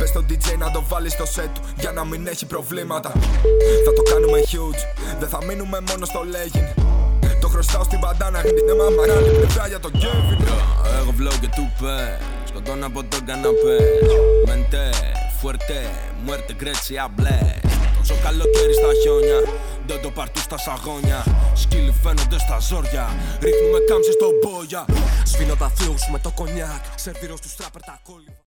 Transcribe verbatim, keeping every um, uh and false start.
Πες στον ντι τζέι να το βάλει στο set του για να μην έχει προβλήματα. Θα το κάνουμε huge, δεν θα μείνουμε μόνο στο λέγειν. Το χρωστάω στην παντάνα, χτυπνε μάμα, κάνει πλευρά για τον Kevin. Εγώ βλόγω και του πες, σκοτώνω από τον καναπέ. Μέντε, φουέρτε, muerte, γκρέτσι, αμπλές. Τόσο καλοκαίρι στα χιόνια, δεν το παρτού στα σαγόνια. Σκύλοι φαίνονται στα ζόρια, ρίχνουμε κάμψη στον μπόγια. Σβήνω τα θεούς με το κονιάκ, σερβίρω στους τράπερ τα κόλληβα.